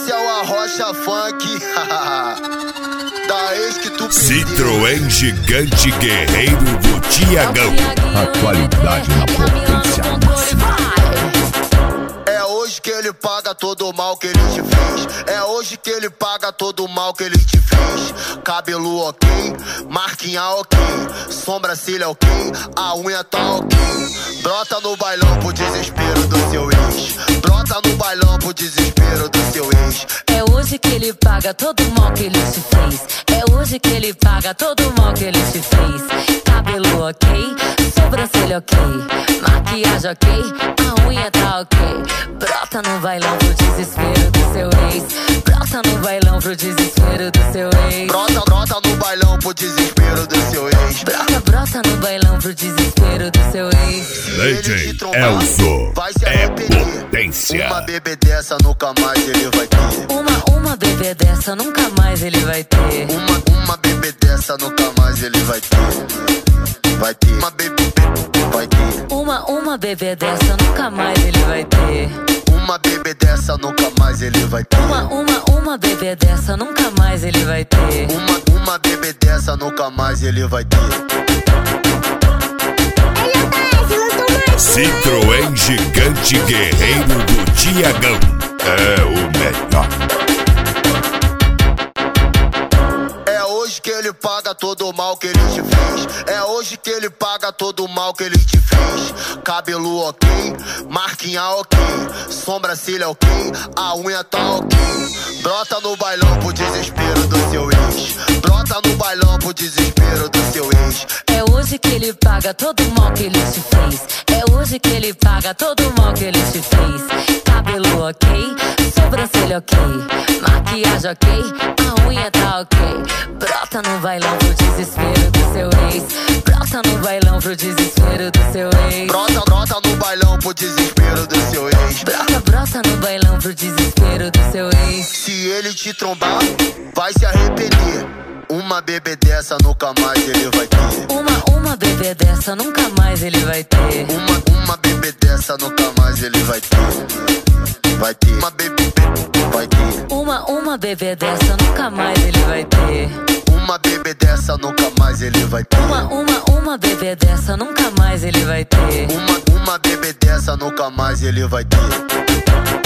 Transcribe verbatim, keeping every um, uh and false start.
Esse é o Arrocha Funk. Da ex que tu perdeu. Citroën Gigante Guerreiro do Tiagão. Atualidade na potência máxima. É hoje que ele paga todo o mal que ele te fez. É hoje que ele paga todo o mal que ele te fez. Cabelo ok, marquinha ok, sobrancelha ok, a unha tá ok. Brota no bailão pro desespero do seu ex. Brota no bailão pro desespero do seu ex. É hoje que ele paga todo o mal que ele te fez. É hoje que ele paga todo o mal que ele te fez. Cabelo ok, sobrancelha ok, maquiagem ok, a unha tá ok. Brota no bailão pro desespero do seu ex. Brota no bailão pro desespero do seu ex. Brota, brota no bailão pro desespero do seu ex. Brota, brota no bailão pro desespero do seu ex. Legend Elzo é potência. Uma bebê dessa nunca mais ele vai ter. Uma, uma bebê dessa nunca mais ele vai ter. Uma, uma bebê dessa nunca mais ele vai ter. Vai ter. Uma bebê, vai ter. Uma, uma bebê dessa nunca mais ele vai ter. Uma bebê dessa nunca mais ele vai ter. Uma, uma, uma bebê dessa nunca mais ele vai ter. Uma, uma bebê dessa nunca mais ele vai ter. Citroën Gigante Guerreiro do Tiagão é o melhor. É hoje que ele paga todo o mal que ele te fez. É hoje que ele paga todo o mal que ele te fez. Cabelo ok, marquinha ok, sobrancelha ok, a unha tá ok. Brota no bailão pro desespero do seu ex. Brota no bailão pro desespero do seu ex. É hoje que ele paga todo o mal que ele te fez. É hoje que ele paga todo o mal que ele te fez. Cabelo ok, sobrancelha ok, maquiagem ok, a unha tá ok. Brota no bailão pro desespero do seu ex. Brota no bailão pro desespero do seu ex. Brota, brota no bailão pro desespero do seu ex. Brota, brota no bailão pro desespero do seu ex. Se ele te trombar, vai se arrepender. Uma bebê dessa nunca mais ele vai ter. Uma, uma bebê dessa nunca mais ele vai ter. Uma, uma bebê dessa nunca mais ele vai ter. Vai ter. Uma bebê, vai ter. Uma, uma bebê dessa nunca mais ele vai ter. Uma bebê dessa nunca mais ele vai ter. Uma, uma, uma bebê dessa nunca mais ele vai ter. Uma, uma bebê dessa nunca mais ele vai ter.